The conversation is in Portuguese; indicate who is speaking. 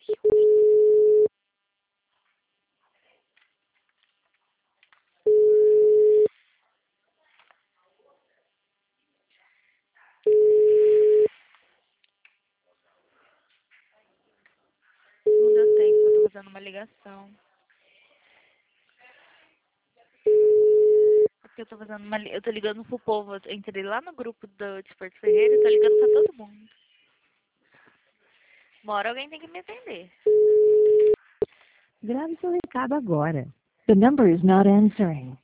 Speaker 1: Não deu tempo, eu tô fazendo uma ligação. Porque eu tô fazendo eu tô ligando pro povo. Eu entrei lá no grupo de Porto Ferreira e tô ligando pra todo mundo. Uma hora alguém tem que me atender.
Speaker 2: Grave seu recado agora. The number is not answering.